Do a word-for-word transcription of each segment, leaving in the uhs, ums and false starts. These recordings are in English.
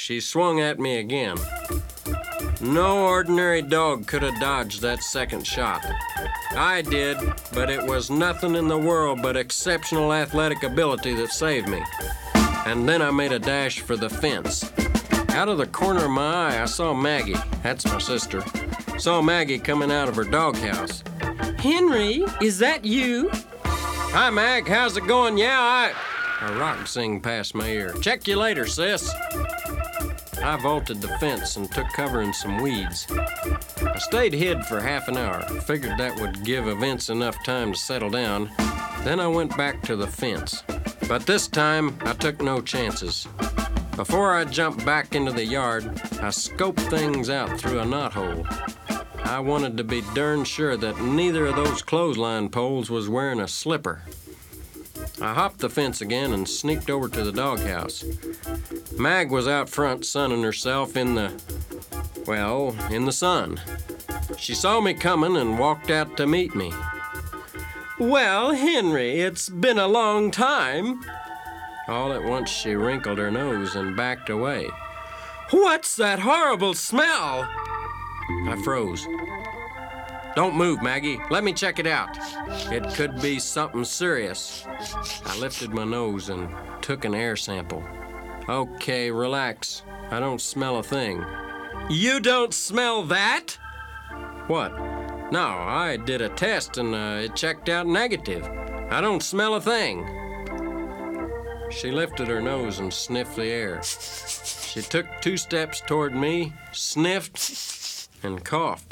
she swung at me again. No ordinary dog could have dodged that second shot. I did, but it was nothing in the world but exceptional athletic ability that saved me. And then I made a dash for the fence. Out of the corner of my eye, I saw Maggie, that's my sister, saw Maggie coming out of her doghouse. Henry, is that you? Hi, Mag, how's it going? Yeah, I... A rock singed past my ear. Check you later, sis. I vaulted the fence and took cover in some weeds. I stayed hid for half an hour. Figured that would give events enough time to settle down. Then I went back to the fence. But this time, I took no chances. Before I jumped back into the yard, I scoped things out through a knothole. I wanted to be darn sure that neither of those clothesline poles was wearing a slipper. I hopped the fence again and sneaked over to the doghouse. Mag was out front sunning herself in the, well, in the sun. She saw me coming and walked out to meet me. Well, Henry, it's been a long time. All at once she wrinkled her nose and backed away. What's that horrible smell? I froze. Don't move, Maggie. Let me check it out. It could be something serious. I lifted my nose and took an air sample. Okay, relax. I don't smell a thing. You don't smell that? What? No, I did a test and uh, it checked out negative. I don't smell a thing. She lifted her nose and sniffed the air. She took two steps toward me, sniffed, and coughed.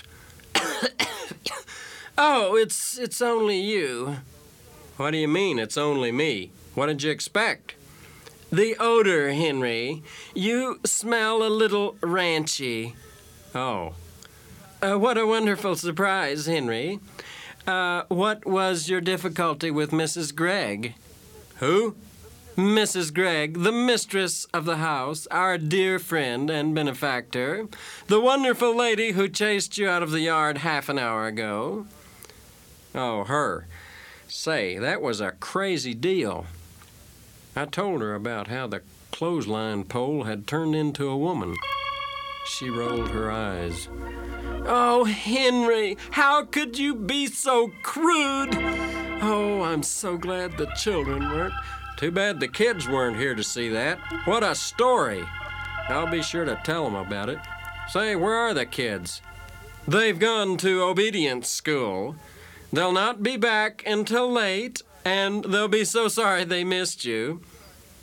Oh, it's it's only you. What do you mean, it's only me? What did you expect? The odor, Henry. You smell a little ranchy. Oh. Uh, what a wonderful surprise, Henry. Uh, what was your difficulty with Missus Gregg? Who? Missus Gregg, the mistress of the house, our dear friend and benefactor, the wonderful lady who chased you out of the yard half an hour ago. Oh, her. Say, that was a crazy deal. I told her about how the clothesline pole had turned into a woman. She rolled her eyes. Oh, Henry, how could you be so crude? Oh, I'm so glad the children weren't. Too bad the kids weren't here to see that. What a story. I'll be sure to tell them about it. Say, where are the kids? They've gone to obedience school. They'll not be back until late, and they'll be so sorry they missed you.